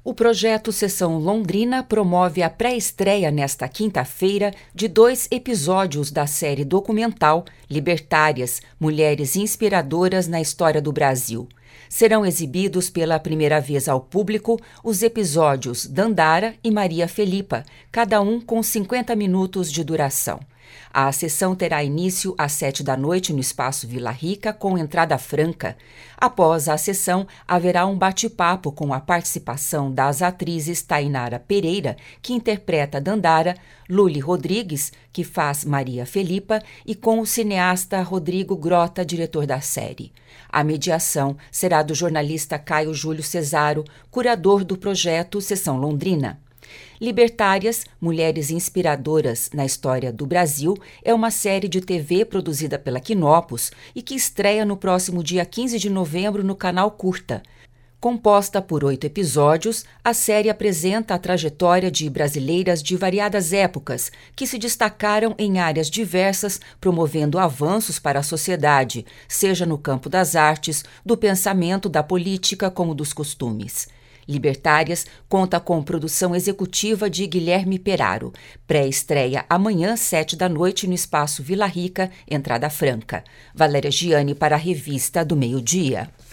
O projeto Sessão Londrina promove a pré-estreia nesta quinta-feira de 2 episódios da série documental Libertárias, Mulheres Inspiradoras na História do Brasil. Serão exibidos pela primeira vez ao público os episódios Dandara e Maria Felipa, cada um com 50 minutos de duração. A sessão terá início às 19h no Espaço Vila Rica, com entrada franca. Após a sessão, haverá um bate-papo com a participação das atrizes Tainara Pereira, que interpreta Dandara, Luli Rodrigues, que faz Maria Felipa, e com o cineasta Rodrigo Grota, diretor da série. A mediação será do jornalista Caio Júlio Cesaro, curador do projeto Sessão Londrina. Libertárias, Mulheres Inspiradoras na História do Brasil é uma série de TV produzida pela Quinopus e que estreia no próximo dia 15 de novembro no canal Curta. Composta por 8 episódios, a série apresenta a trajetória de brasileiras de variadas épocas que se destacaram em áreas diversas, promovendo avanços para a sociedade, seja no campo das artes, do pensamento, da política como dos costumes. Libertárias conta com produção executiva de Guilherme Peraro. Pré-estreia amanhã, 19h, no Espaço Vila Rica, entrada franca. Valéria Giani para a Revista do Meio-Dia.